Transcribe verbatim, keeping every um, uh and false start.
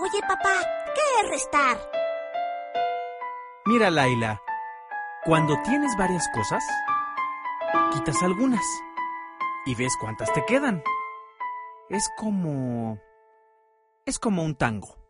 Oye, papá, ¿qué es restar? Mira, Laila, cuando tienes varias cosas, quitas algunas y ves cuántas te quedan. Es como... es como un tango.